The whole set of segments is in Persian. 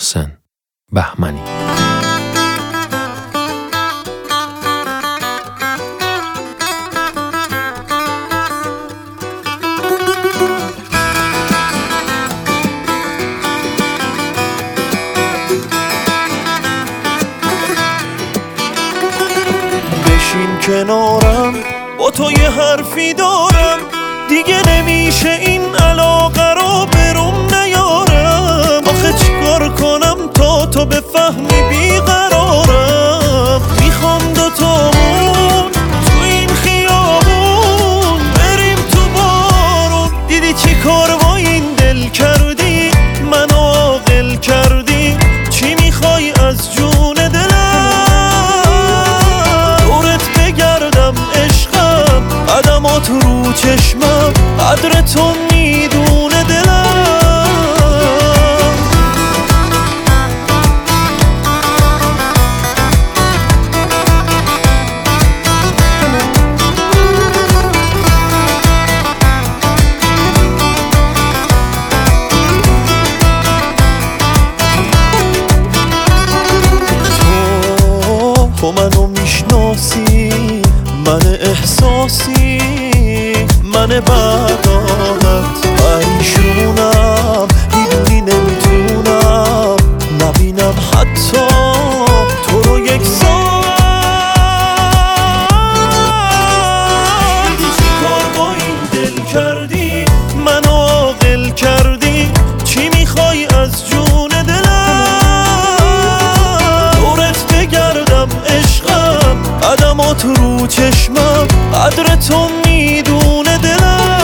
محسن بهمنی. بشین کنارم، با تو یه حرفی دارم، دیگه نمیشه این علاقه رو برم نیارم. آخه چیکار کنم تا تو بفهمی بیقرارم؟ میخوام دوتامون تو این خیابون بریم تو بارون. دیدی چی کار با این دل کردی؟ منو عاقل کردی. چی میخوای از جون دلم؟ دورت بگردم عشقم، قدمات رو چشمم، قدر تو میدونه دلم. تو منو میشناسی، من احساسی، من بعدانت پریشونم، میدونی نمیتونم نبینم حتی تو رو یک ساعت. دیدی چی کار با این دل کردی؟ منو عاقل کردی. چی میخوای از جون دلم؟ دورت بگردم عشقم، قدمات رو چشمم، قدر تو میدونه دلم.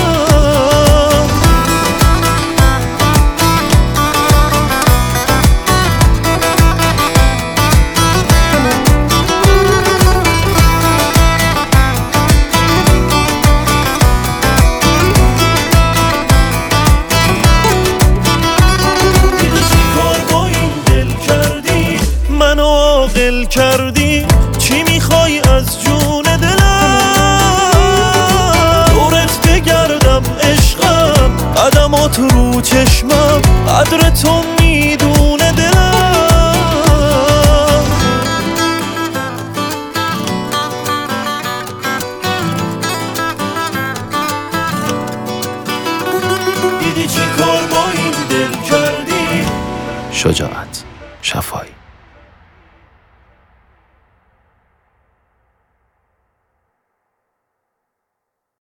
دیدی چی کار با این دل کردی؟ منو عاقل کردی. چی میخوای از جون دلم؟ دورت بگردم عشقم، قدمات رو چشمم، قدر تو میدونه دلم. دیدی چی کار با این دل کردی؟ شجاعت شفایی.